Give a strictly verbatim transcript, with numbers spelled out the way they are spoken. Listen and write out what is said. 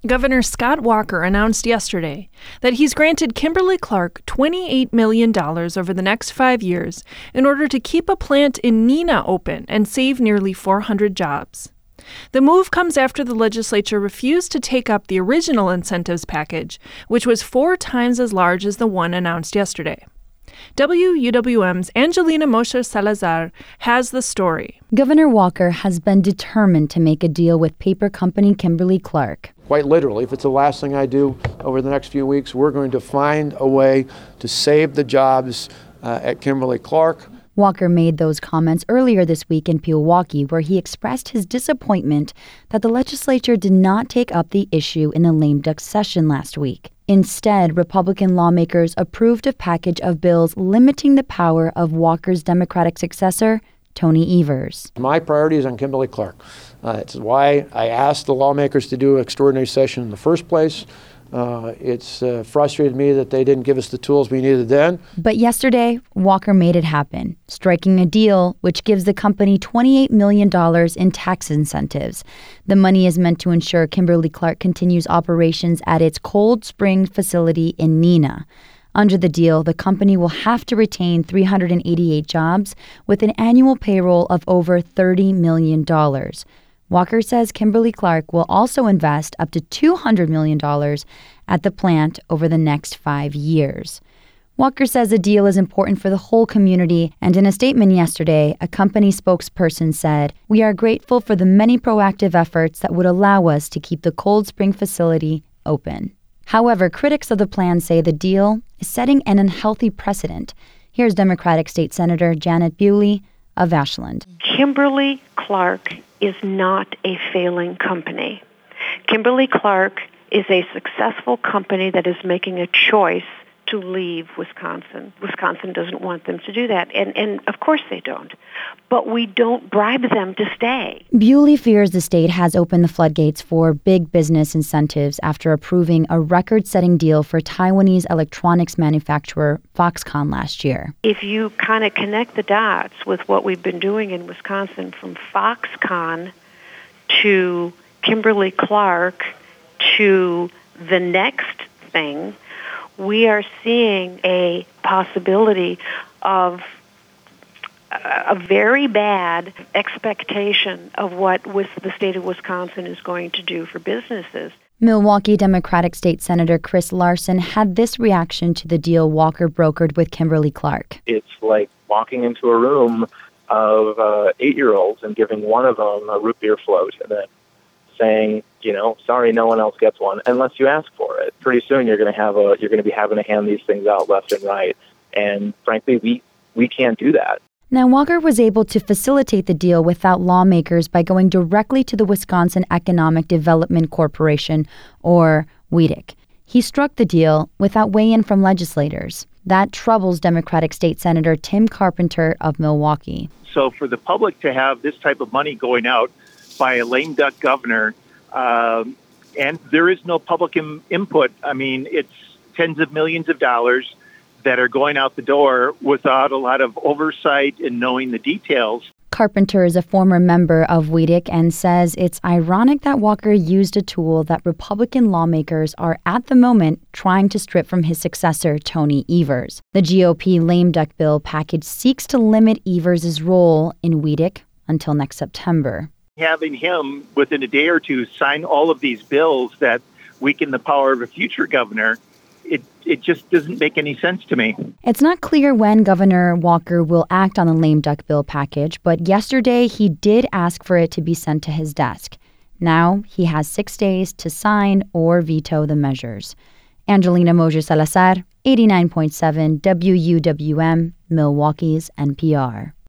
Governor Scott Walker announced yesterday that he's granted Kimberly-Clark twenty-eight million dollars over the next five years in order to keep a plant in Neenah open and save nearly four hundred jobs. The move comes after the legislature refused to take up the original incentives package, which was four times as large as the one announced yesterday. W U W M's Angelina Mosher Salazar has the story. Governor Walker has been determined to make a deal with paper company Kimberly-Clark. Quite literally, if it's the last thing I do over the next few weeks, we're going to find a way to save the jobs uh, at Kimberly-Clark. Walker made those comments earlier this week in Pewaukee, where he expressed his disappointment that the legislature did not take up the issue in the lame duck session last week. Instead, Republican lawmakers approved a package of bills limiting the power of Walker's Democratic successor, Tony Evers. My priority is on Kimberly-Clark. Uh, it's why I asked the lawmakers to do an extraordinary session in the first place. Uh, it's uh, frustrated me that they didn't give us the tools we needed then. But yesterday, Walker made it happen, striking a deal which gives the company twenty-eight million dollars in tax incentives. The money is meant to ensure Kimberly-Clark continues operations at its Cold Spring facility in Neenah. Under the deal, the company will have to retain three hundred eighty-eight jobs with an annual payroll of over thirty million dollars. Walker says Kimberly-Clark will also invest up to two hundred million dollars at the plant over the next five years. Walker says the deal is important for the whole community, and in a statement yesterday, a company spokesperson said, "We are grateful for the many proactive efforts that would allow us to keep the Cold Spring facility open." However, critics of the plan say the deal is setting an unhealthy precedent. Here's Democratic State Senator Janet Bewley of Ashland. Kimberly-Clark is not a failing company. Kimberly-Clark is a successful company that is making a choice to leave Wisconsin. Wisconsin doesn't want them to do that, and, and of course they don't. But we don't bribe them to stay. Bewley fears the state has opened the floodgates for big business incentives after approving a record-setting deal for Taiwanese electronics manufacturer Foxconn last year. If you kind of connect the dots with what we've been doing in Wisconsin, from Foxconn to Kimberly-Clark to the next thing, we are seeing a possibility of a very bad expectation of what the state of Wisconsin is going to do for businesses. Milwaukee Democratic State Senator Chris Larson had this reaction to the deal Walker brokered with Kimberly-Clark. It's like walking into a room of uh, eight-year-olds and giving one of them a root beer float and then saying, you know, sorry, no one else gets one unless you ask for it. Pretty soon you're going to have a you're going to be having to hand these things out left and right. And frankly, we we can't do that. Now, Walker was able to facilitate the deal without lawmakers by going directly to the Wisconsin Economic Development Corporation, or W E D C. He struck the deal without weigh-in from legislators. That troubles Democratic State Senator Tim Carpenter of Milwaukee. So for the public to have this type of money going out by a lame duck governor, um, and there is no public im- input. I mean, it's tens of millions of dollars that are going out the door without a lot of oversight and knowing the details. Carpenter is a former member of W E D C and says it's ironic that Walker used a tool that Republican lawmakers are at the moment trying to strip from his successor, Tony Evers. The G O P lame duck bill package seeks to limit Evers' role in W E D C until next September. Having him within a day or two sign all of these bills that weaken the power of a future governor, it it just doesn't make any sense to me. It's not clear when Governor Walker will act on the lame duck bill package, but yesterday he did ask for it to be sent to his desk. Now he has six days to sign or veto the measures. Angelina Mosher Salazar, eighty-nine point seven W U W M, Milwaukee's N P R.